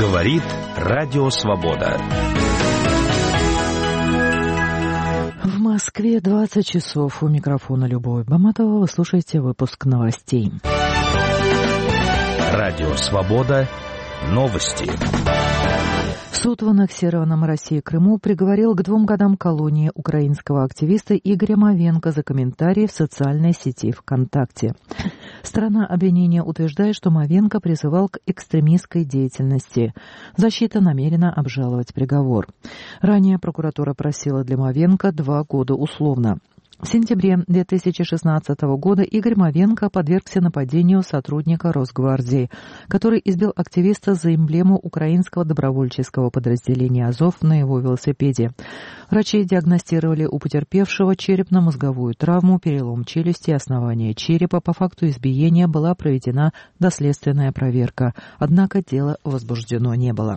Говорит Радио Свобода. В Москве 20 часов. У микрофона Любовь Баматова. Вы слушаете выпуск новостей. Радио Свобода. Новости. Суд в аннексированном России Крыму приговорил к 2 годам колонии украинского активиста Игоря Мовенко за комментарии в социальной сети ВКонтакте. Сторона обвинения утверждает, что Мовенко призывал к экстремистской деятельности. Защита намерена обжаловать приговор. Ранее прокуратура просила для Мовенко 2 года условно. В сентябре 2016 года Игорь Мовенко подвергся нападению сотрудника Росгвардии, который избил активиста за эмблему украинского добровольческого подразделения «Азов» на его велосипеде. Врачи диагностировали у потерпевшего черепно-мозговую травму, перелом челюсти, основания черепа. По факту избиения была проведена доследственная проверка, однако дело возбуждено не было.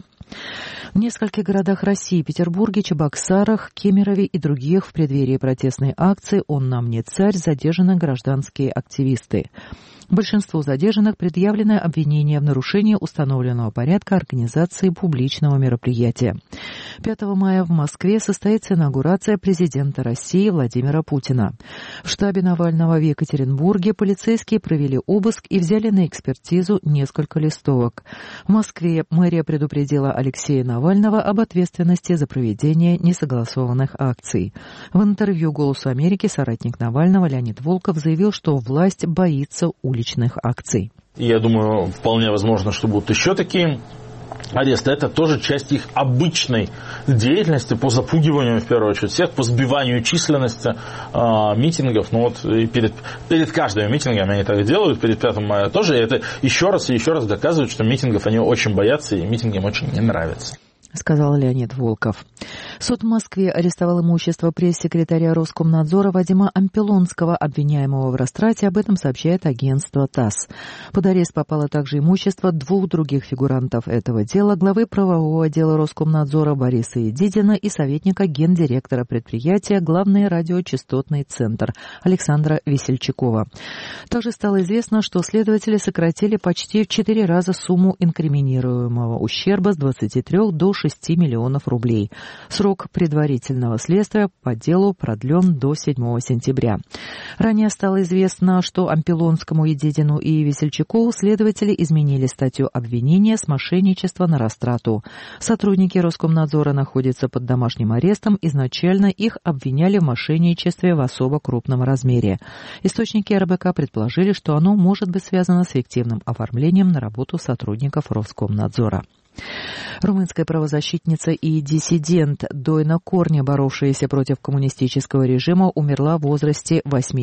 В нескольких городах России – Петербурге, Чебоксарах, Кемерове и других в преддверии протестной акции «Он нам не царь» задержаны гражданские активисты. Большинству задержанных предъявлено обвинение в нарушении установленного порядка организации публичного мероприятия. 5 мая в Москве состоится инаугурация президента России Владимира Путина. В штабе Навального в Екатеринбурге полицейские провели обыск и взяли на экспертизу несколько листовок. В Москве мэрия предупредила Алексея Навального об ответственности за проведение несогласованных акций. В интервью «Голосу Америки» соратник Навального Леонид Волков заявил, что власть боится уличных акций. Я думаю, вполне возможно, что будут еще такие аресты. Это тоже часть их обычной деятельности по запугиванию, в первую очередь, всех, по сбиванию численности митингов. Ну вот перед каждым митингом они так делают, перед 5 мая тоже. И это еще раз и еще раз доказывает, что митингов они очень боятся, и митинги им очень не нравятся. Сказал Леонид Волков. Суд в Москве арестовал имущество пресс-секретаря Роскомнадзора Вадима Ампелонского, обвиняемого в растрате. Об этом сообщает агентство ТАСС. Под арест попало также имущество 2 других фигурантов этого дела: главы правового отдела Роскомнадзора Бориса Едидина и советника гендиректора предприятия «Главный радиочастотный центр» Александра Весельчакова. Также стало известно, что следователи сократили почти в 4 раза сумму инкриминируемого ущерба с 23 до 6 миллионов рублей. Срок предварительного следствия по делу продлен до 7 сентября. Ранее стало известно, что Ампелонскому, Едидину и Весельчакову следователи изменили статью обвинения с мошенничества на растрату. Сотрудники Роскомнадзора находятся под домашним арестом. Изначально их обвиняли в мошенничестве в особо крупном размере. Источники РБК предположили, что оно может быть связано с фиктивным оформлением на работу сотрудников Роскомнадзора. Румынская правозащитница и диссидент Дойна Корня, боровшаяся против коммунистического режима, умерла в возрасте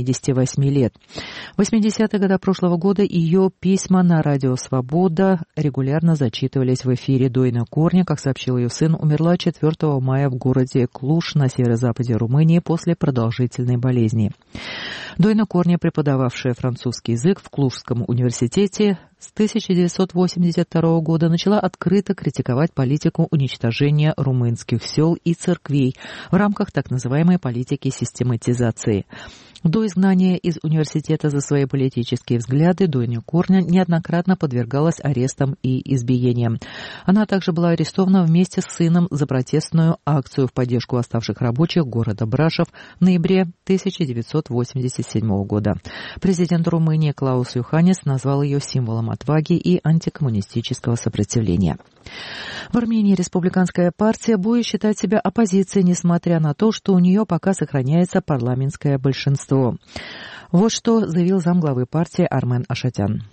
88 лет. В 80-е годы прошлого года ее письма на радио «Свобода» регулярно зачитывались в эфире. Дойна Корня, как сообщил ее сын, умерла 4 мая в городе Клуж на северо-западе Румынии после продолжительной болезни. Дойна Корня, преподававшая французский язык в Клужском университете, с 1982 года начала открыто критиковать политику уничтожения румынских сел и церквей в рамках так называемой политики систематизации. До изгнания из университета за свои политические взгляды Дойна Корня неоднократно подвергалась арестам и избиениям. Она также была арестована вместе с сыном за протестную акцию в поддержку восставших рабочих города Брашов в ноябре 1987 года. Президент Румынии Клаус Йоханнис назвал ее символом отваги и антикоммунистического сопротивления. В Армении республиканская партия будет считать себя оппозицией, несмотря на то, что у нее пока сохраняется парламентское большинство. Вот что заявил замглавы партии Армен Ашатян.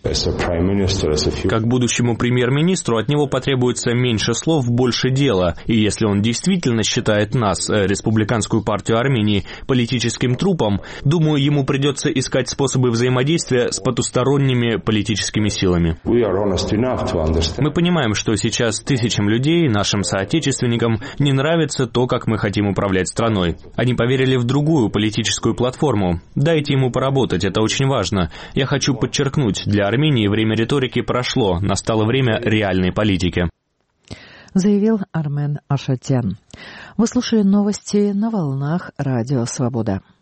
Как будущему премьер-министру от него потребуется меньше слов, больше дела. И если он действительно считает нас, республиканскую партию Армении, политическим трупом, думаю, ему придется искать способы взаимодействия с потусторонними политическими силами. Мы понимаем, что сейчас тысячам людей, нашим соотечественникам, не нравится то, как мы хотим управлять страной. Они поверили в другую политическую платформу. Дайте ему поработать, это очень важно. Я хочу подчеркнуть, для Армении время риторики прошло, настало время реальной политики. Заявил Армен Ашатян. Вы слушали новости на волнах Радио Свобода.